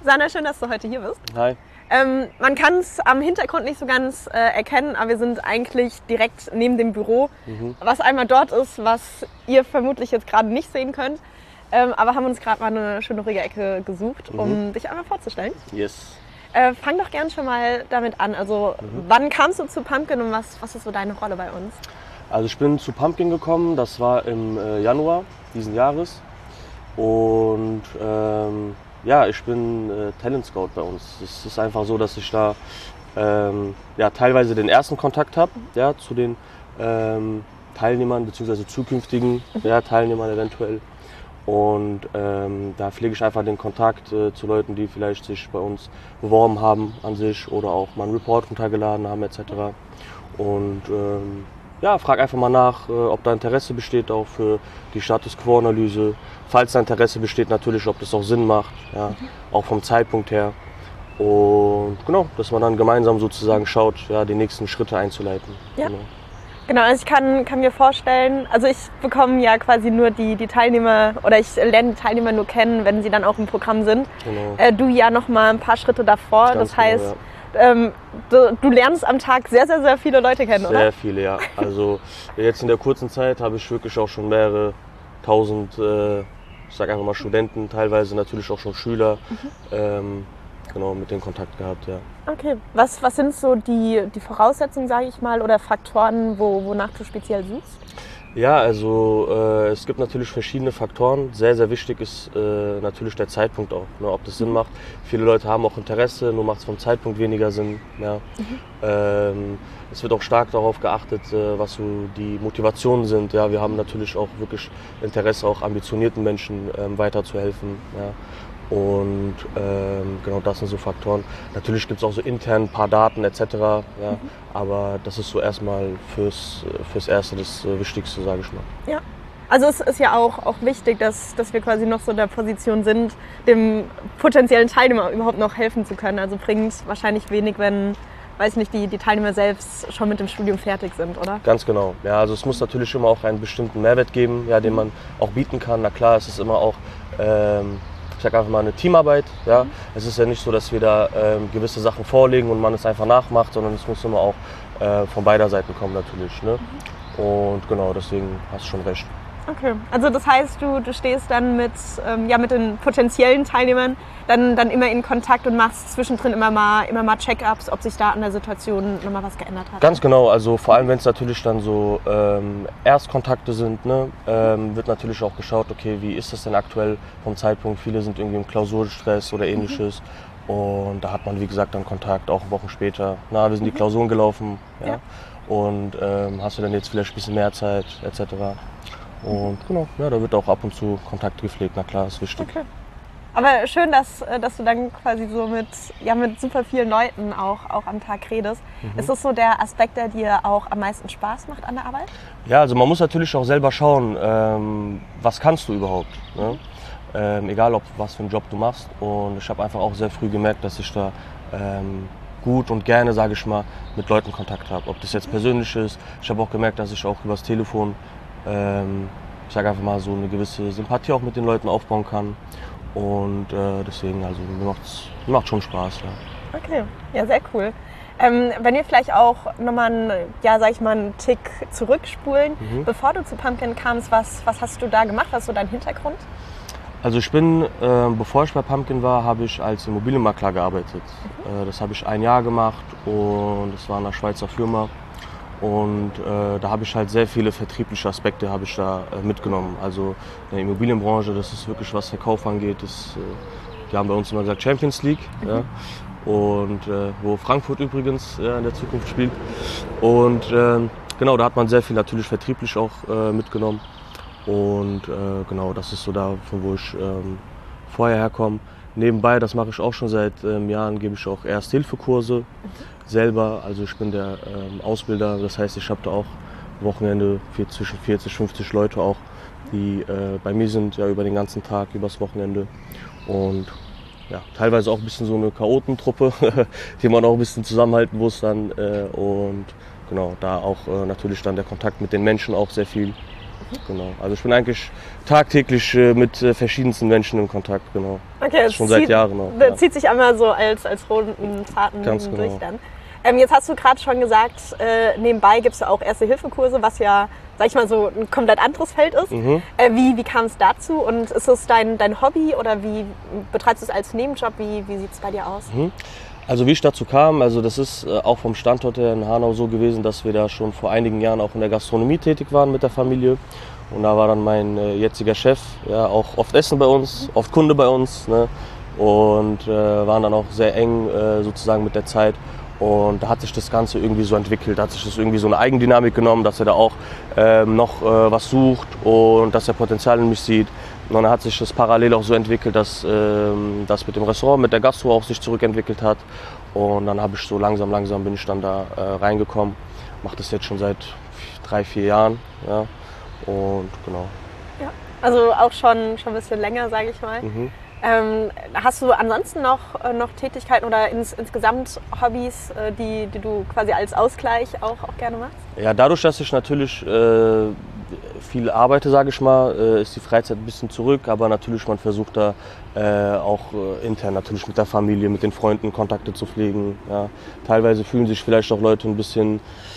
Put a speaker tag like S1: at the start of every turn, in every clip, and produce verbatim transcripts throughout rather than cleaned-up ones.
S1: Sana, schön, dass du heute hier bist.
S2: Hi.
S1: Ähm, man kann es am Hintergrund nicht so ganz äh, erkennen, aber wir sind eigentlich direkt neben dem Büro, mhm. was einmal dort ist, was ihr vermutlich jetzt gerade nicht sehen könnt. Ähm, aber haben uns gerade mal eine schöne ruhige Ecke gesucht, um mhm. dich einmal vorzustellen.
S2: Yes.
S1: Äh, fang doch gern schon mal damit an. Also mhm. wann kamst du zu Pumpkin und was, was ist so deine Rolle bei uns?
S2: Also ich bin zu Pumpkin gekommen, das war im äh, Januar diesen Jahres. Und ähm, ja, ich bin äh, Talent Scout bei uns. Es ist einfach so, dass ich da ähm, ja, teilweise den ersten Kontakt habe, ja, zu den ähm, Teilnehmern bzw. zukünftigen ja, Teilnehmern eventuell. Und ähm, da pflege ich einfach den Kontakt äh, zu Leuten, die vielleicht sich bei uns beworben haben an sich oder auch mal einen Report runtergeladen haben et cetera. Und ähm, ja, frag einfach mal nach, äh, ob da Interesse besteht auch für die Status Quo-Analyse. Falls da Interesse besteht, natürlich, ob das auch Sinn macht, ja, mhm. auch vom Zeitpunkt her. Und genau, dass man dann gemeinsam sozusagen schaut, ja, die nächsten Schritte einzuleiten.
S1: Ja. Genau. Genau, also ich kann, kann mir vorstellen, also ich bekomme ja quasi nur die, die Teilnehmer oder ich lerne die Teilnehmer nur kennen, wenn sie dann auch im Programm sind.
S2: Genau.
S1: Äh, du ja noch mal ein paar Schritte davor, das, das heißt,
S2: genau, ja.
S1: ähm, du, du lernst am Tag sehr, sehr, sehr viele Leute kennen,
S2: sehr
S1: oder?
S2: Sehr viele, ja. Also jetzt in der kurzen Zeit habe ich wirklich auch schon mehrere tausend, äh, ich sag einfach mal Studenten, teilweise natürlich auch schon Schüler, mhm. ähm, genau, mit denen Kontakt gehabt, ja.
S1: Okay, was, was sind so die, die Voraussetzungen, sage ich mal, oder Faktoren, wo, wonach du speziell suchst?
S2: Ja, also äh, es gibt natürlich verschiedene Faktoren. Sehr, sehr wichtig ist äh, natürlich der Zeitpunkt auch, ne, ob das Sinn macht. Viele Leute haben auch Interesse, nur macht es vom Zeitpunkt weniger Sinn. Ja. Mhm. Ähm, es wird auch stark darauf geachtet, äh, was so die Motivationen sind. Ja, wir haben natürlich auch wirklich Interesse, auch ambitionierten Menschen ähm, weiterzuhelfen. Ja. Und ähm, genau das sind so Faktoren. Natürlich gibt es auch so intern ein paar Daten et cetera. Ja, mhm. Aber das ist so erstmal fürs, fürs Erste das Wichtigste, sage ich mal.
S1: Ja, also es ist ja auch, auch wichtig, dass, dass wir quasi noch so in der Position sind, dem potenziellen Teilnehmer überhaupt noch helfen zu können. Also bringt wahrscheinlich wenig, wenn, weiß nicht, die, die Teilnehmer selbst schon mit dem Studium fertig sind, oder?
S2: Ganz genau. Ja, also es muss natürlich immer auch einen bestimmten Mehrwert geben, ja, den man auch bieten kann. Na klar, es ist immer auch ähm, ich sage einfach mal eine Teamarbeit. Ja. Mhm. Es ist ja nicht so, dass wir da ähm, gewisse Sachen vorlegen und man es einfach nachmacht, sondern es muss immer auch äh, von beider Seiten kommen natürlich. Ne? Mhm. Und genau, deswegen hast du schon recht.
S1: Okay, also das heißt, du, du stehst dann mit, ähm, ja, mit den potenziellen Teilnehmern dann, dann immer in Kontakt und machst zwischendrin immer mal, immer mal Check-ups, ob sich da an der Situation nochmal was geändert hat?
S2: Ganz genau, also vor allem wenn es natürlich dann so ähm, Erstkontakte sind, ne, ähm, wird natürlich auch geschaut, okay, wie ist das denn aktuell vom Zeitpunkt? Viele sind irgendwie im Klausurstress oder ähnliches. Mhm. Und da hat man, wie gesagt, dann Kontakt, auch Wochen später. Na, wir sind die Klausuren gelaufen, ja. ja. Und ähm, hast du dann jetzt vielleicht ein bisschen mehr Zeit et cetera. Und genau, ja, da wird auch ab und zu Kontakt gepflegt, na klar, ist wichtig.
S1: Okay. Aber schön, dass, dass du dann quasi so mit, ja, mit super vielen Leuten auch, auch am Tag redest. Mhm. Ist das so der Aspekt, der dir auch am meisten Spaß macht an der Arbeit?
S2: Ja, also man muss natürlich auch selber schauen, ähm, was kannst du überhaupt, ne? ähm, egal ob was für einen Job du machst. Und ich habe einfach auch sehr früh gemerkt, dass ich da ähm, gut und gerne, sage ich mal, mit Leuten Kontakt habe. Ob das jetzt persönlich ist, ich habe auch gemerkt, dass ich auch übers Telefon Ähm, ich sage einfach mal, so eine gewisse Sympathie auch mit den Leuten aufbauen kann. Und äh, deswegen, also mir macht's, mir macht schon Spaß. Ja.
S1: Okay, ja, sehr cool. Ähm, wenn wir vielleicht auch nochmal einen, ja, sag ich mal, einen Tick zurückspulen, mhm. bevor du zu Pumpkin kamst, was, was hast du da gemacht? Was ist so dein Hintergrund?
S2: Also ich bin, äh, bevor ich bei Pumpkin war, habe ich als Immobilienmakler gearbeitet. Mhm. Äh, das habe ich ein Jahr gemacht und es war eine Schweizer Firma. Und äh, da habe ich halt sehr viele vertriebliche Aspekte habe ich da äh, mitgenommen. Also in der Immobilienbranche, das ist wirklich, was Verkauf angeht, das, äh, die haben bei uns immer gesagt Champions League. Mhm. Ja? Und äh, wo Frankfurt übrigens ja, in der Zukunft spielt. Und äh, genau, da hat man sehr viel natürlich vertrieblich auch äh, mitgenommen. Und äh, genau, das ist so da, von wo ich ähm, vorher herkomme. Nebenbei, das mache ich auch schon seit ähm, Jahren, gebe ich auch Ersthilfekurse mhm. selber. Also ich bin der ähm, Ausbilder, das heißt, ich habe da auch Wochenende für zwischen vierzig, fünfzig Leute auch, die äh, bei mir sind, ja über den ganzen Tag, übers Wochenende. Und ja, teilweise auch ein bisschen so eine Chaotentruppe, die man auch ein bisschen zusammenhalten muss dann. Äh, und genau, da auch äh, natürlich dann der Kontakt mit den Menschen auch sehr viel. Genau. Also ich bin eigentlich tagtäglich äh, mit äh, verschiedensten Menschen in Kontakt, genau.
S1: Okay, das
S2: schon seit
S1: zieht,
S2: Jahren auch.
S1: Das
S2: ja.
S1: zieht sich einmal so als, als roten Faden
S2: Ganz
S1: durch
S2: genau.
S1: dann. Ähm, jetzt hast du gerade schon gesagt, äh, nebenbei gibt es ja auch Erste-Hilfe-Kurse, was ja, sag ich mal, so ein komplett anderes Feld ist.
S2: Mhm.
S1: Äh, wie wie kam es dazu und ist es dein, dein Hobby oder wie betreibst du es als Nebenjob? Wie, wie sieht es bei dir aus?
S2: Mhm. Also wie ich dazu kam, also das ist äh, auch vom Standort her in Hanau so gewesen, dass wir da schon vor einigen Jahren auch in der Gastronomie tätig waren mit der Familie. Und da war dann mein äh, jetziger Chef ja auch oft essen bei uns, oft Kunde bei uns, ne? Und äh, waren dann auch sehr eng äh, sozusagen mit der Zeit. Und da hat sich das Ganze irgendwie so entwickelt, da hat sich das irgendwie so eine Eigendynamik genommen, dass er da auch ähm, noch äh, was sucht und dass er Potenzial in mich sieht. Und dann hat sich das parallel auch so entwickelt, dass ähm, das mit dem Restaurant, mit der Gastro auch sich zurückentwickelt hat. Und dann habe ich so langsam, langsam bin ich dann da äh, reingekommen. Mache das jetzt schon seit drei, vier Jahren. Ja. Und genau.
S1: Ja, also auch schon, schon ein bisschen länger, sage ich mal.
S2: Mhm.
S1: Ähm, hast du ansonsten noch, äh, noch Tätigkeiten oder ins, insgesamt Hobbys, äh, die, die du quasi als Ausgleich auch, auch gerne machst?
S2: Ja, dadurch, dass ich natürlich äh, viel arbeite, sage ich mal, äh, ist die Freizeit ein bisschen zurück. Aber natürlich, man versucht da äh, auch äh, intern natürlich mit der Familie, mit den Freunden Kontakte zu pflegen. Ja. Teilweise fühlen sich vielleicht auch Leute ein bisschen...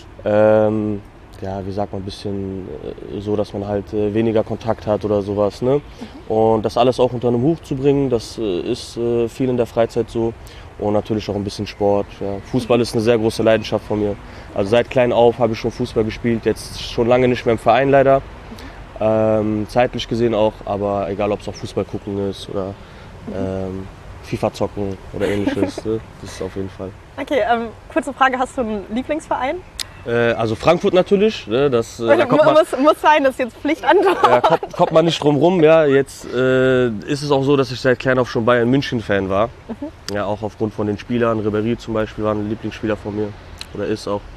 S2: Ähm, ja, wie sagt man, ein bisschen äh, so, dass man halt äh, weniger Kontakt hat oder sowas. Ne? Mhm. Und das alles auch unter einem Hut zu bringen, das äh, ist äh, viel in der Freizeit so. Und natürlich auch ein bisschen Sport. Ja. Fußball ist eine sehr große Leidenschaft von mir. Also seit klein auf habe ich schon Fußball gespielt, jetzt schon lange nicht mehr im Verein leider. Mhm. Ähm, zeitlich gesehen auch, aber egal ob es auch Fußball gucken ist oder mhm. ähm, FIFA zocken oder ähnliches, ne? Das ist auf jeden Fall.
S1: Okay, ähm, kurze Frage, hast du einen Lieblingsverein?
S2: Also Frankfurt natürlich, ne, das äh, da kommt man,
S1: muss, muss sein, das ist jetzt Pflichtantwort.
S2: Ja, kommt, kommt man nicht drum rum. Ja. Jetzt äh, ist es auch so, dass ich seit klein auf schon Bayern München-Fan war. Mhm. Ja, auch aufgrund von den Spielern. Ribéry zum Beispiel war ein Lieblingsspieler von mir oder ist auch.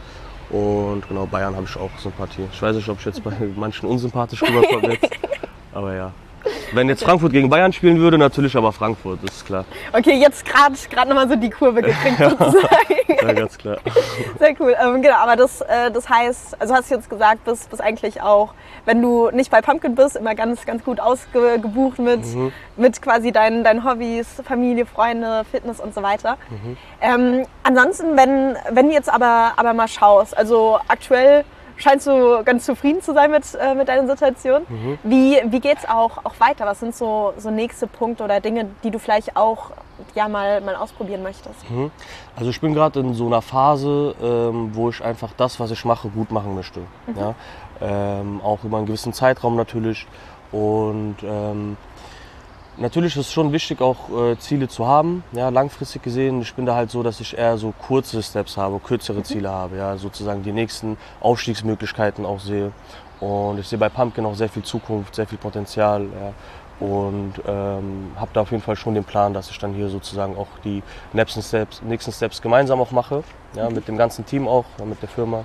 S2: Und genau, Bayern habe ich auch Sympathie. Ich weiß nicht, ob ich jetzt bei manchen unsympathisch rüberkomme jetzt, aber ja. Wenn jetzt Frankfurt gegen Bayern spielen würde, natürlich aber Frankfurt, das ist klar.
S1: Okay, jetzt gerade gerade nochmal so die Kurve gekriegt sozusagen.
S2: Ja, ganz klar.
S1: Sehr cool. Ähm, genau, aber das, äh, das heißt, also hast du jetzt gesagt, bist, bist eigentlich auch, wenn du nicht bei Pumpkin bist, immer ganz, ganz gut ausgebucht mit, mhm. mit quasi deinen, deinen Hobbys, Familie, Freunde, Fitness und so weiter. Mhm. Ähm, ansonsten, wenn, wenn du jetzt aber, aber mal schaust, also aktuell scheinst du ganz zufrieden zu sein mit, äh, mit deiner Situation. Mhm. Wie, wie geht es auch, auch weiter? Was sind so, so nächste Punkte oder Dinge, die du vielleicht auch ja, mal, mal ausprobieren möchtest?
S2: Mhm. Also ich bin gerade in so einer Phase, ähm, wo ich einfach das, was ich mache, gut machen möchte. Mhm. Ja? Ähm, auch über einen gewissen Zeitraum natürlich. Und ähm, natürlich ist es schon wichtig, auch äh, Ziele zu haben, ja, langfristig gesehen. Ich bin da halt so, dass ich eher so kurze Steps habe, kürzere mhm. Ziele habe, ja, sozusagen die nächsten Aufstiegsmöglichkeiten auch sehe. Und ich sehe bei Pumpkin auch sehr viel Zukunft, sehr viel Potenzial. Ja, und ähm, habe da auf jeden Fall schon den Plan, dass ich dann hier sozusagen auch die nächsten Steps, nächsten Steps gemeinsam auch mache, ja, mhm. mit dem ganzen Team auch, ja, mit der Firma.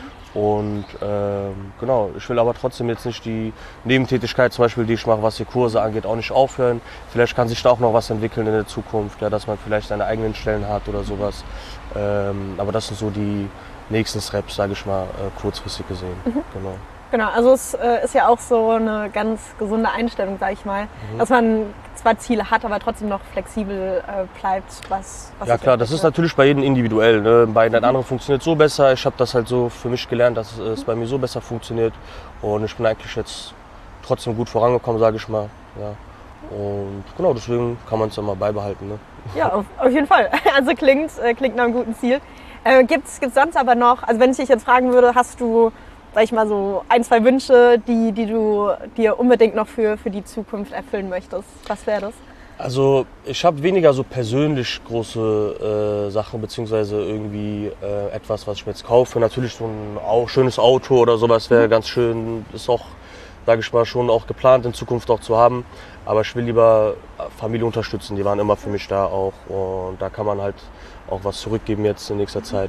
S2: Und ähm, genau, ich will aber trotzdem jetzt nicht die Nebentätigkeit, zum Beispiel, die ich mache, was die Kurse angeht, auch nicht aufhören. Vielleicht kann sich da auch noch was entwickeln in der Zukunft, ja, dass man vielleicht seine eigenen Stellen hat oder sowas. Ähm, aber das sind so die nächsten Steps, sage ich mal, äh, kurzfristig gesehen. Mhm. Genau.
S1: Genau, also es äh, ist ja auch so eine ganz gesunde Einstellung, sage ich mal, mhm. dass man zwar Ziele hat, aber trotzdem noch flexibel äh, bleibt, was, was
S2: ja klar, das ist natürlich bei jedem individuell. Ne? Bei den anderen funktioniert es so besser. Ich habe das halt so für mich gelernt, dass es bei mir so besser funktioniert. Und ich bin eigentlich jetzt trotzdem gut vorangekommen, sage ich mal. Ja. Und genau, deswegen kann man es ja mal beibehalten. Ne?
S1: Ja, auf, auf jeden Fall. Also klingt, äh, klingt nach einem guten Ziel. Äh, Gibt es sonst aber noch, also wenn ich dich jetzt fragen würde, hast du, sag ich mal, so ein, zwei Wünsche, die, die du dir unbedingt noch für, für die Zukunft erfüllen möchtest? Was wäre das?
S2: Also ich habe weniger so persönlich große äh, Sachen, beziehungsweise irgendwie äh, etwas, was ich mir jetzt kaufe. Natürlich so ein auch schönes Auto oder sowas wäre mhm. ganz schön. Ist auch, sage ich mal, schon auch geplant in Zukunft auch zu haben. Aber ich will lieber Familie unterstützen, die waren immer für mich da auch. Und da kann man halt auch was zurückgeben jetzt in nächster Zeit.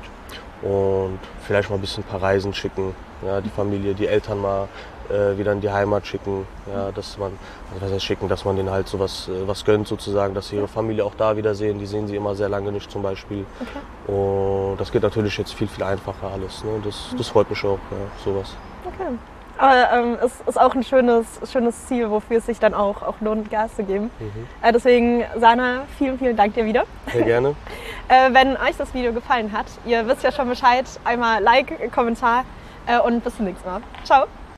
S2: Und vielleicht mal ein bisschen ein paar Reisen schicken, ja, die Familie, die Eltern mal äh, wieder in die Heimat schicken, ja, dass man, also was heißt schicken, dass man denen halt sowas äh, was gönnt sozusagen, dass sie ihre Familie auch da wiedersehen, die sehen sie immer sehr lange nicht zum Beispiel. Okay. Und das geht natürlich jetzt viel, viel einfacher alles, ne? Das, das freut mich auch, ja, sowas.
S1: Okay. Aber ähm, es ist auch ein schönes, schönes Ziel, wofür es sich dann auch, auch lohnt, Gas zu geben. Mhm. Äh, deswegen, Sana, vielen, vielen Dank dir wieder.
S2: Sehr gerne.
S1: äh, wenn euch das Video gefallen hat, ihr wisst ja schon Bescheid, einmal Like, Kommentar äh, und bis zum nächsten Mal. Ciao.